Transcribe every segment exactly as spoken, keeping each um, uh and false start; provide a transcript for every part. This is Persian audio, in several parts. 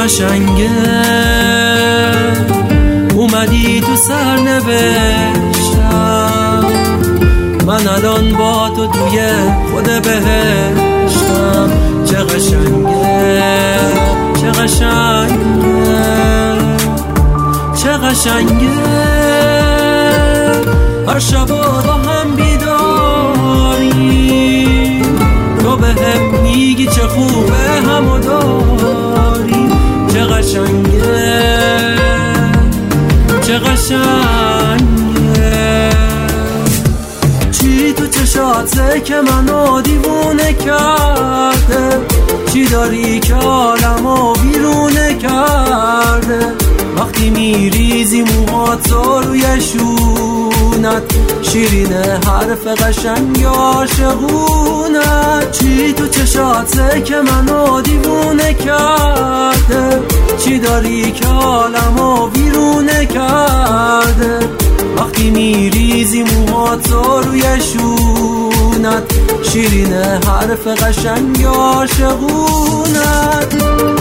قشنگه اومدی تو سرنوشتم، من الان با تو توی خود بهشتم. چه قشنگه چه قشنگه چه قشنگه هر شب با هم بیداریم، تو به هم میگی چه خوبه همو داریم. چه قشنگه چه قشنگه چی تو چشاته که منو دیوونه کرده، چی داری که عالمو بیرونه کرده. وقتی میریزی موهاتو روی شونت، شیرینه حرف قشنگ عاشقونت. چی تو چشاته که منو دیوونه کرده، چی داری که عالمو بیرونه کرده. وقتی میریزی موهاتو روی شونت، شیرینه حرف قشنگ عاشقونت.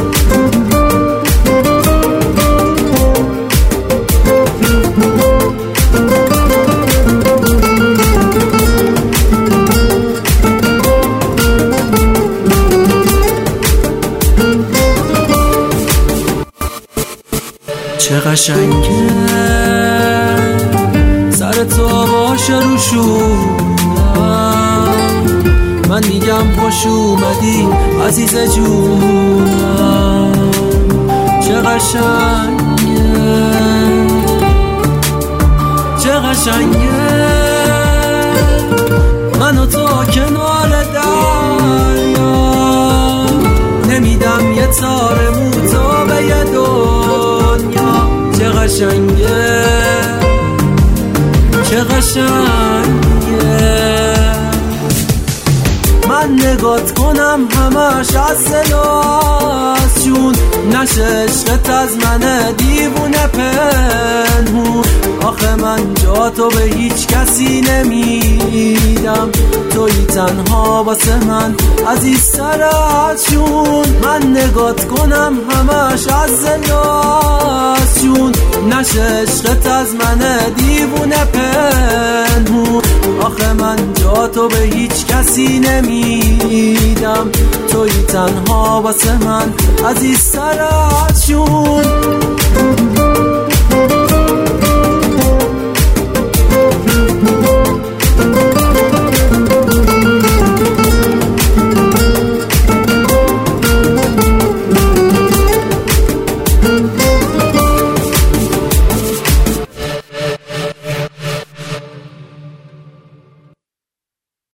چه قشنگه سر تو باشه رو شونم، من میگم خوش اومدی عزیز جونم. چه قشنگه چه قشنگه من و تو کنار دریا، نمیدم یه تار موتو به یه دنیا. چه قشنگه چه قشنگه من نگات کنم همش از سلاس جون، نشه عشقت از من دیوونه پنهون. آخه من جا تو به هیچ کسی نمیدم، توی تنها واسه من عزیزتر از جون. من نگات کنم همش از سلاس جون، نشه عشقت از من دیوونه پنهون. آخه من جا تو به هیچ کسی نمیدم، توی تنها واسه من عزیزتر از جون.